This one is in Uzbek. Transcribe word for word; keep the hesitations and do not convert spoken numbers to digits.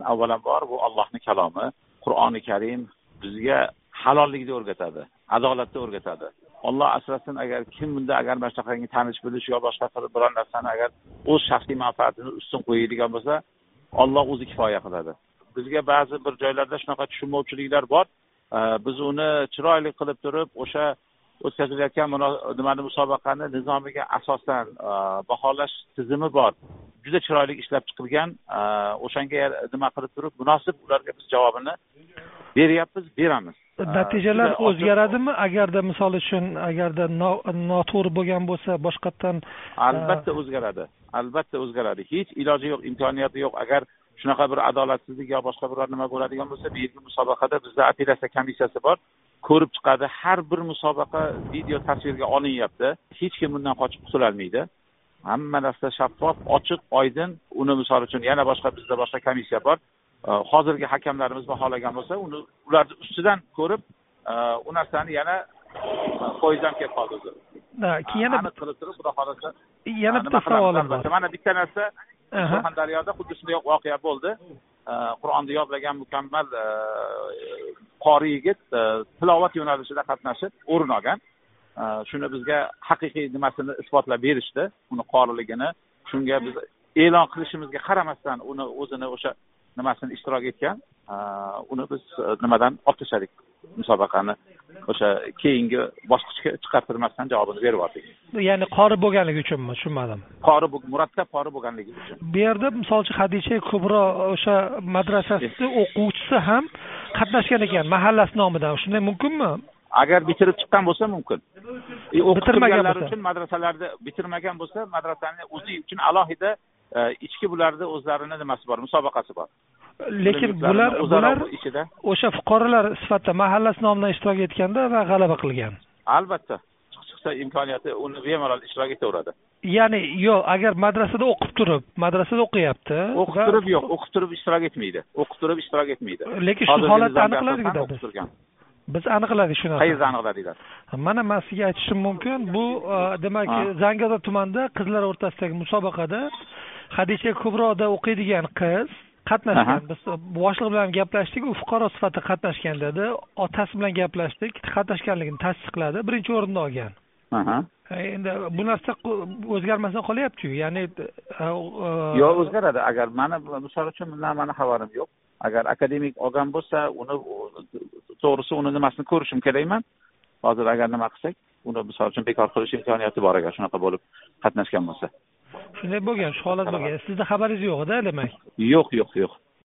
avvalambor bu Allohning kalomi, Qur'oni Karim bizga halollikni o'rgatadi, adolatni o'rgatadi. Alloh asrasin, agar kim bunda agar mana shunaqangi tanish bilish yo boshqa qilib biror narsani agar o'z shaxsiy manfaatini ustun qo'yadigan bo'lsa, Alloh o'zi kifoya qiladi. Bizga ba'zi bir joylarda shunaqa tushunmovchiliklar bor. Biz uni chiroyli qilib turib, o'sha o'tkazilayotgan nimani musobaqani nizomiga asosan baholash tizimi bor. Juda chiroyli ishlab chiqilgan. O'shanga nima qilib turib, munosib ularga biz javobini beryapmiz, beramiz. Natijalar o'zgaradimi? Agarda misol uchun agarda noto'g'ri bo'lgan bo'lsa, boshqatdan albatta o'zgaradi. Albatta o'zgaradi. Hech iloji yo'q, imkoniyati yo'q. Agar shunaqa bir adolatsizlik yo boshqa biror nima bo'ladigan bo'lsa, bu yergi musobaqada bizda apellyatsiya komissiyasi bor. Ko'rib chiqadi. Har bir musobaqa video tasvirga olinyapti. Hech kim bundan qochib qutula olmaydi. Hamma narsa shaffof, ochiq, oydin. Uni misol uchun yana boshqa bizda boshqa komissiya bor. Hozirgi hakamlarimiz baholagan bo'lsa, uni ularni ustidan ko'rib, u narsani yana foizdan kelib qoldi o'zi. Keyin aniq qilib turib, xudo xolasa. Yana bitta savolim bor. Mana bitta narsa Surxondaryoda xuddi shunday voqea bo'ldi. Qur'onni yodlagan mukammal qori yigit tilovat yo'nalishida qatnashib o'rin olgan. Shuni bizga haqiqiy nimasini isbotlab berishdi, uni qoriligini. Shunga biz e'lon qilishimizga qaramasdan uni o'zini o'sha nimasini ishtirok etgan. Uni biz nimadan olib tashladik musobaqani. O'sha keyingi bosqichga chiqartirmasdan javobini berib oldik. Ya'ni qori bo'lganligi uchunmi? Tushunmadim. Qori murattab qori bo'lganligi uchun. Bu yerda masalan Hadicha Kubro o'sha madrasasi o'quvchisi ham qatnashgan ekan, mahallasi nomidan. Shunday mumkinmi? Agar bitirib chiqqan bo'lsa mumkin. E, o'qitilganlar uchun madrasalarda bitirmagan bo'lsa, madrasaning o'zi uchun alohida ichki bularda o'zlarini nimasi bor, musobaqasi bor. Lekin bular bular o'sha fuqarolar sifatida mahallasi nomidan ishtirok etganda va g'alaba qilgan. Albatta. Chiqsa imkoniyati uni bemalol ishtirok etaveradi. Ya'ni yo'q, agar madrasada o'qib turib, madrasada o'qiyapti. O'qib turib yo'q, o'qib turib ishtirok etmaydi. O'qib turib ishtirok etmaydi. Lekin shu holatni aniqladik-da biz. Biz aniqladik shu narsani. Qayerda aniqladinglar? Mana men sizga aytishim mumkin, bu demak Zangiota tumanida qizlar o'rtasidagi musobaqada Hadicha Kubroda o'qiydigan qiz qatnashgan. Biz boshliq bilan gaplashdik, u fuqaro sifatida qatnashgan dedi. Otasi bilan gaplashdik, qatnashganligini tasdiqladi, birinchi o'rinni olgan. Aha. Endi bu narsa o'zgarmasdan qolyapti-ku. Ya'ni yo'q, o'zgaradi. Agar meni misol uchun bundan meni xabarim yo'q. Agar akademik olgan bo'lsa, uni to'g'risi uni nimasini ko'rishim kerakman. Hozir agar nima qilsak, uni misol uchun bekor qilish imkoniyati bor agar shunaqa bo'lib qatnashgan bo'lsa. Shunday bo'lgan, shu holat bo'lgan. Sizda xabaringiz yo'q-da, demak? Yo'q, yo'q, yo'q.